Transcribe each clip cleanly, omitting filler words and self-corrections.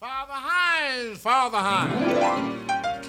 Father Hines, Father Hines.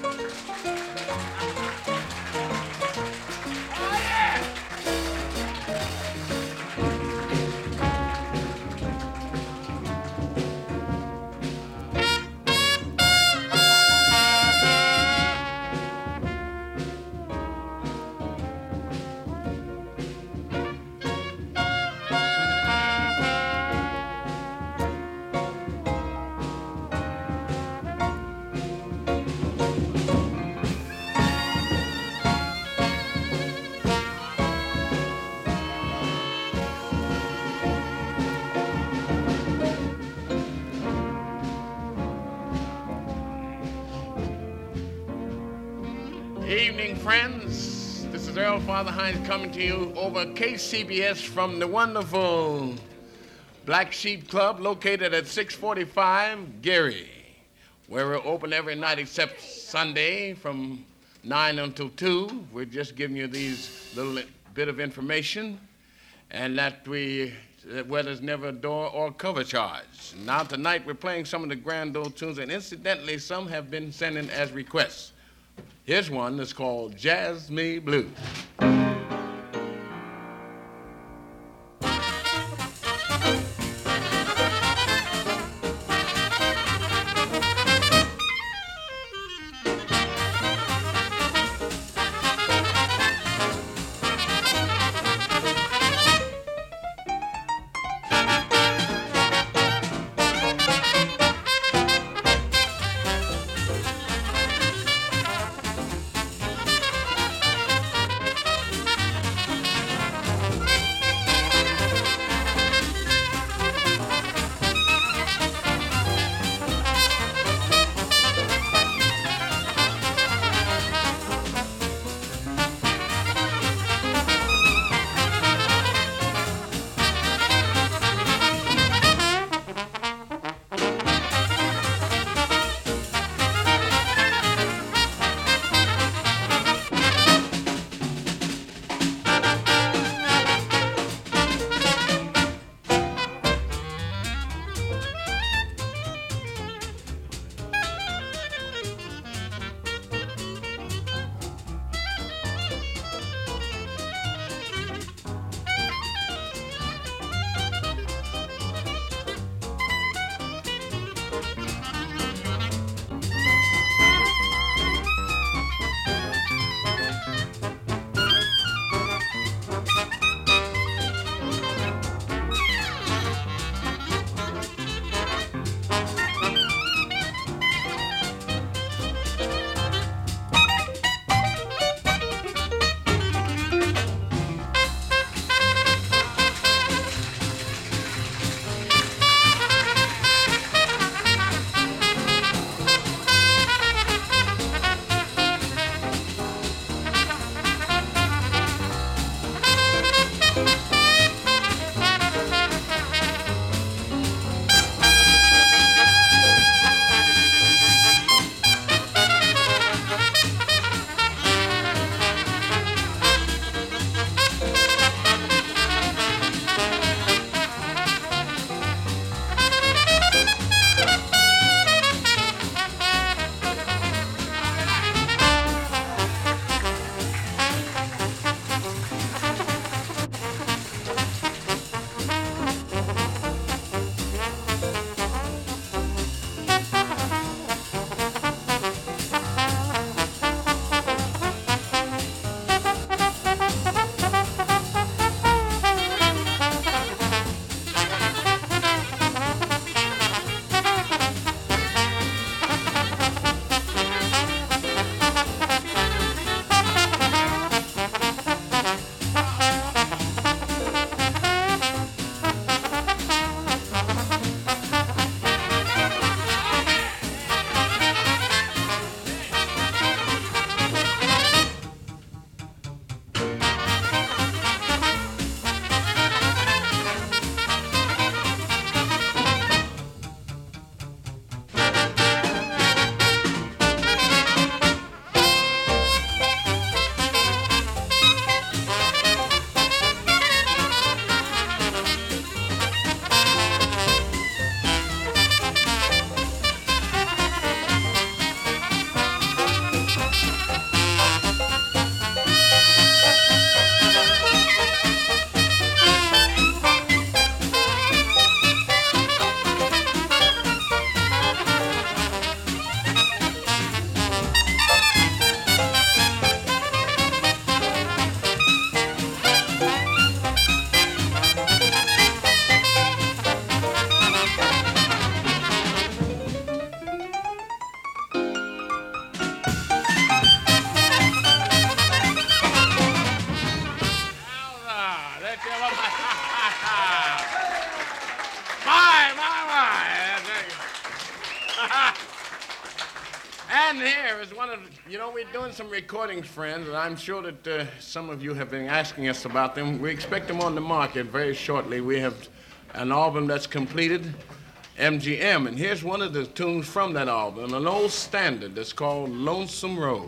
Evening, friends. This is Earl Father Hines coming to you over KCBS from the wonderful Black Sheep Club located at 645 Geary, where we're open every night except Sunday from 9 until 2. We're just giving you these little bit of information, and that where there's never a door or cover charge. Now tonight we're playing some of the grand old tunes, and incidentally some have been sent in as requests. Here's one that's called Jazz Me Blues. man here is one of, we're doing some recordings, friends, and I'm sure that some of you have been asking us about them. We expect them on the market very shortly. We have an album that's completed, MGM, and here's one of the tunes from that album, an old standard that's called Lonesome Road.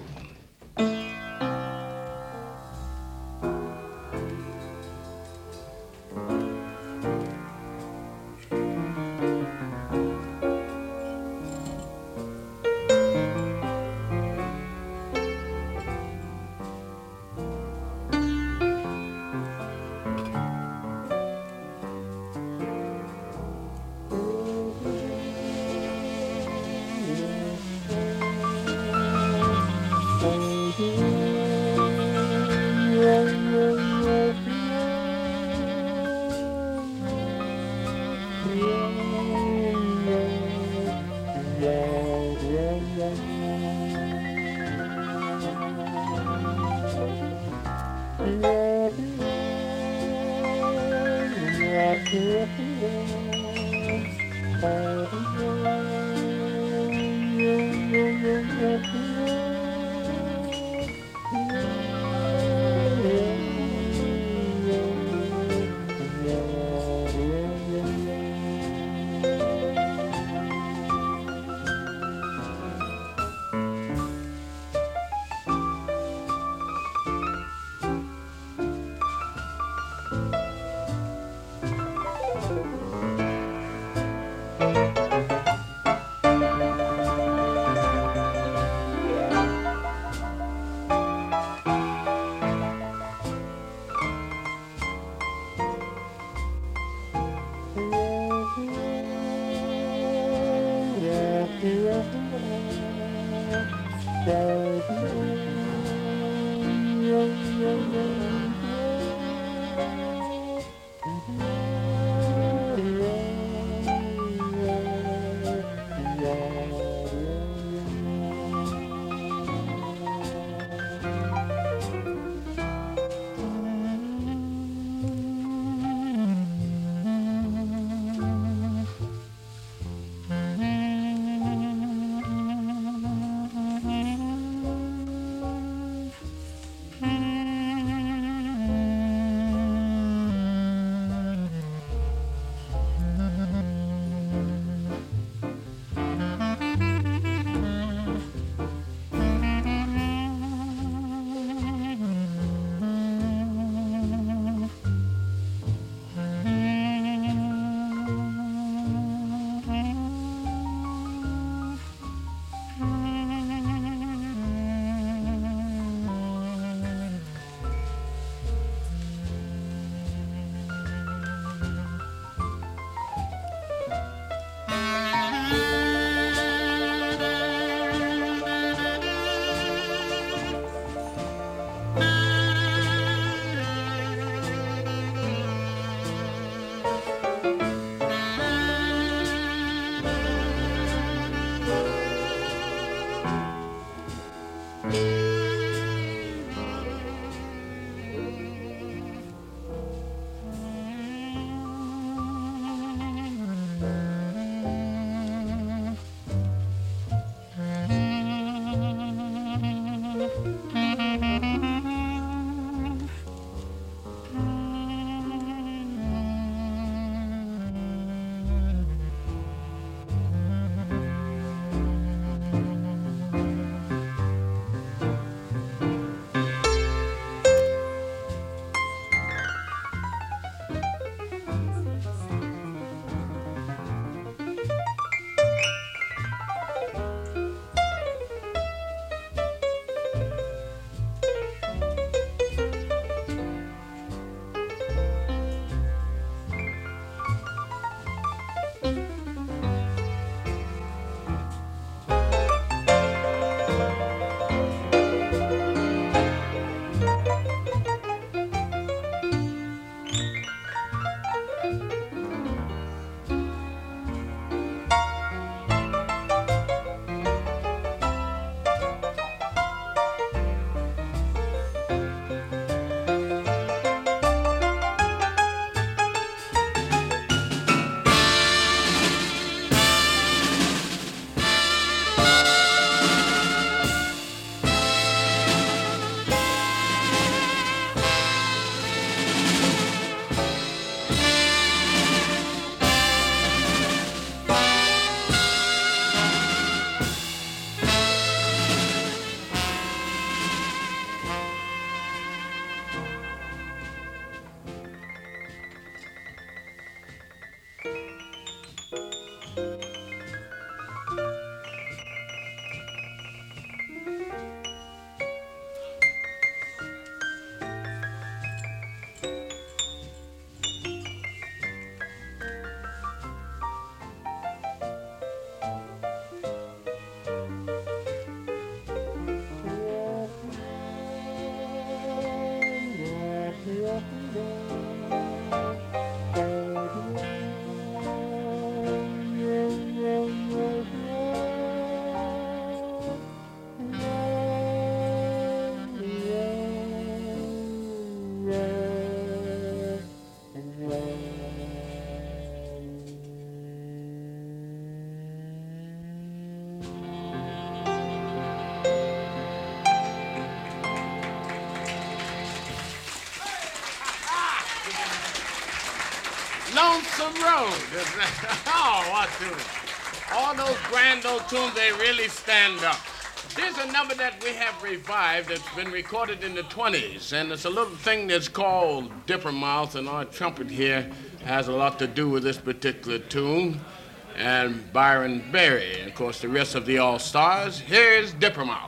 Folsom Road. Oh, what tune? All those grand old tunes, they really stand up. Here's a number that we have revived that's been recorded in the 20s, and it's a little thing that's called Dipper Mouth, and our trumpet here has a lot to do with this particular tune, and Byron Berry, and of course the rest of the All-Stars. Here's Dipper Mouth.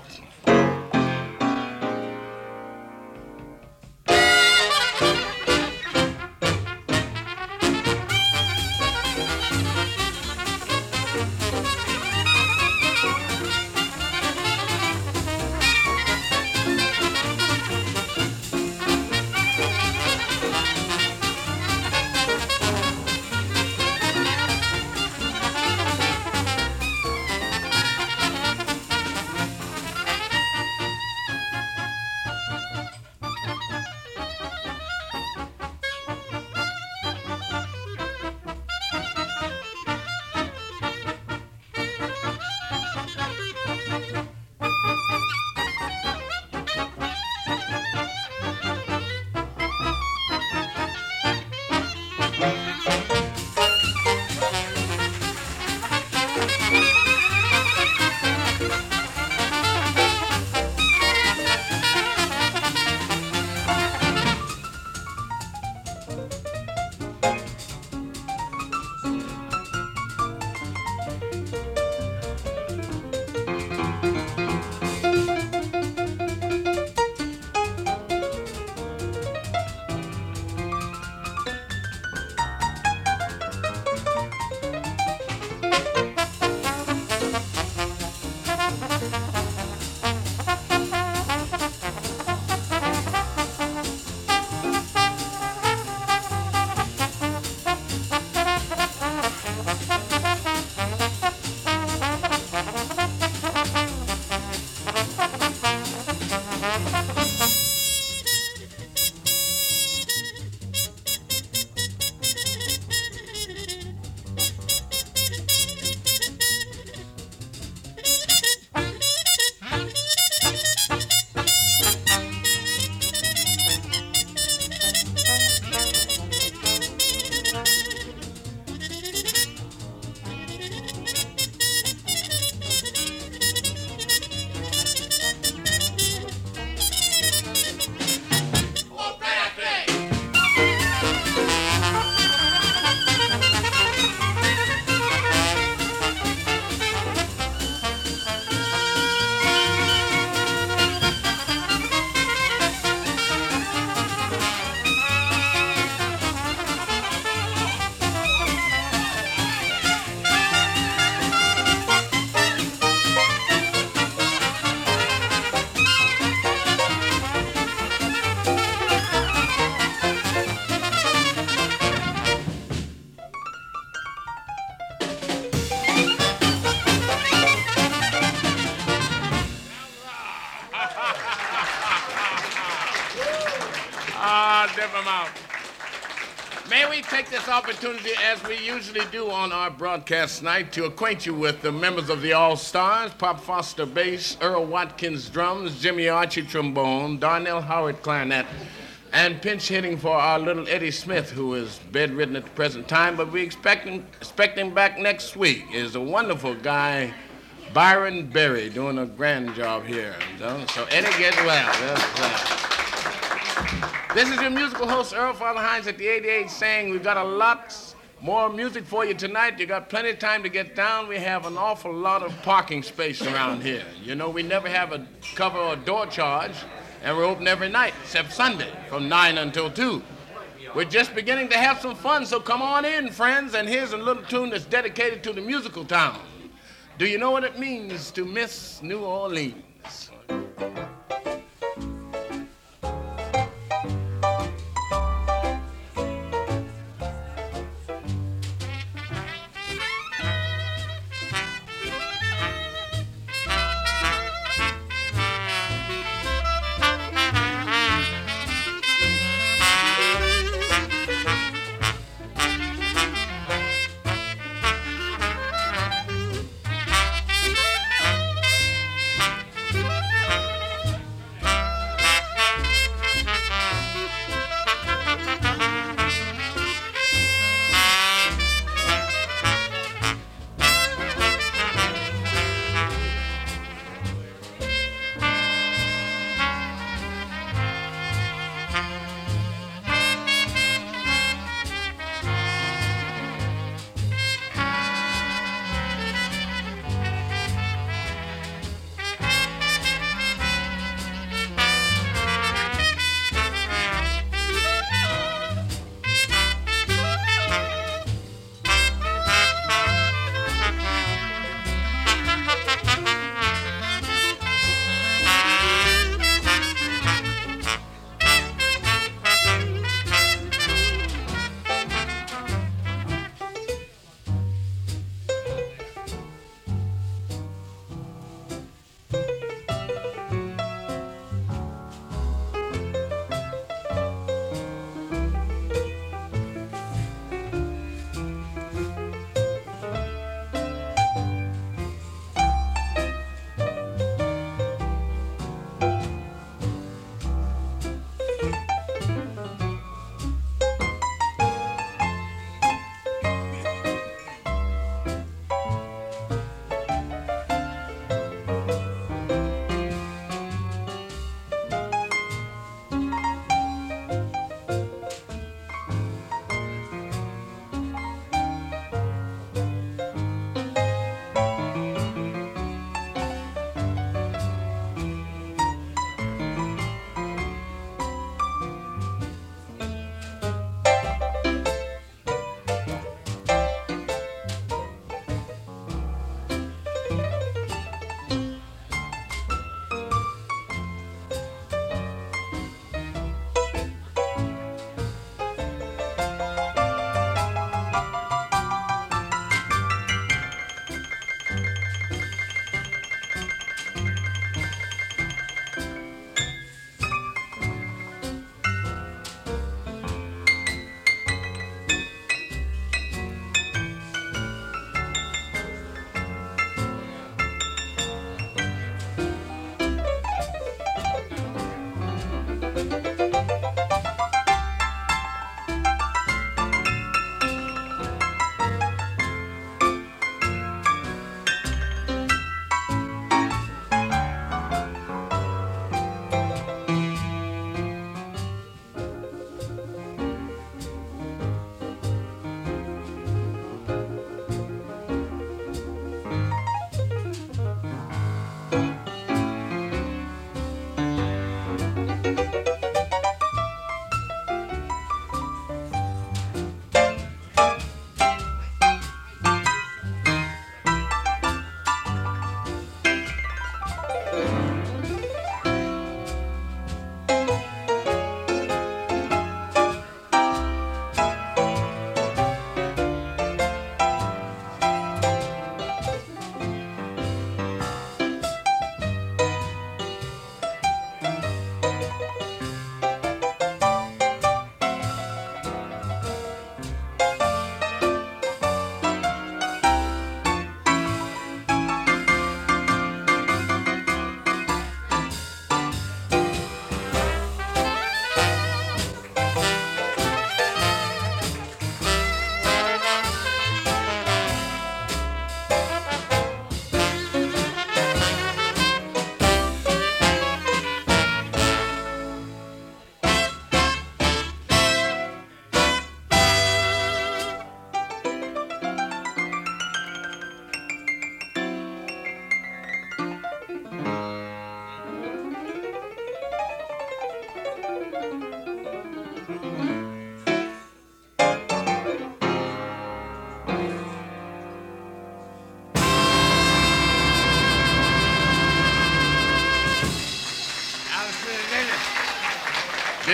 May we take this opportunity, as we usually do on our broadcast night, to acquaint you with the members of the All-Stars: Pop Foster bass, Earl Watkins drums, Jimmy Archie trombone, Darnell Howard clarinet, and pinch hitting for our little Eddie Smith, who is bedridden at the present time, but we expect him back next week, is a wonderful guy, Byron Berry, doing a grand job here. So Eddie, get well. This is your musical host, Earl Father Hines at the 88, saying we've got a lot more music for you tonight. You got plenty of time to get down. We have an awful lot of parking space around here. You know, we never have a cover or door charge, and we're open every night, except Sunday, from 9 until 2. We're just beginning to have some fun, so come on in, friends, and here's a little tune that's dedicated to the musical town. Do you know what it means to miss New Orleans?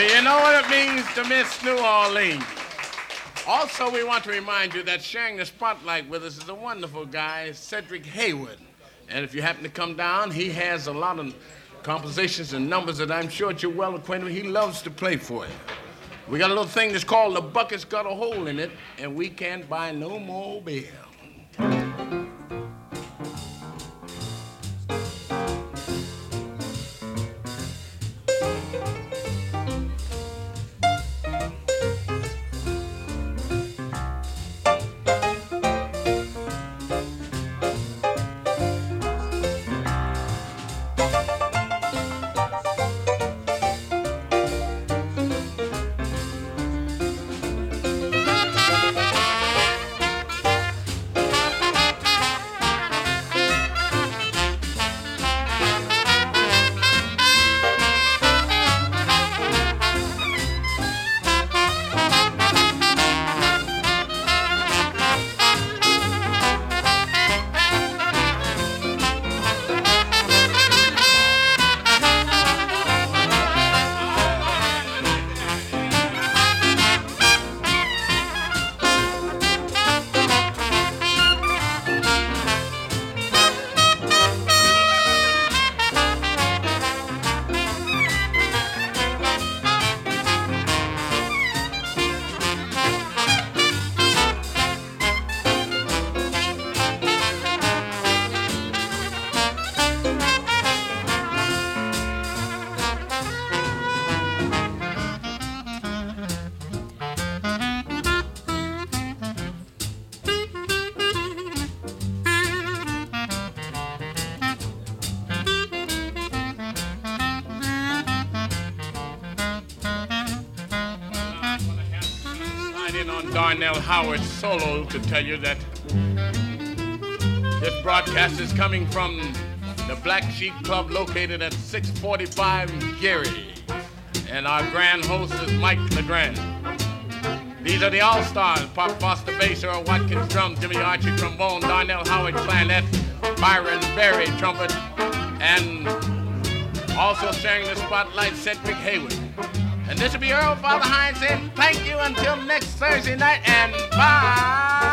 you know what it means to miss New Orleans? Also, we want to remind you that sharing the spotlight with us is a wonderful guy, Cedric Hayward. And if you happen to come down, he has a lot of compositions and numbers that I'm sure that you're well acquainted with. He loves to play for you. We got a little thing that's called The Bucket's Got a Hole in It, and we can't buy no more beer. Darnell Howard's solo to tell you that this broadcast is coming from the Black Sheep Club located at 645 Geary. And our grand host is Mike LeGrand. These are the All-Stars: Pop Foster bass, Earl Watkins drums, Jimmy Archie trombone, Darnell Howard clarinet, Byron Berry trumpet, and also sharing the spotlight, Cedric Hayward. And this will be Earl Father Hines saying thank you until next Thursday night, and bye.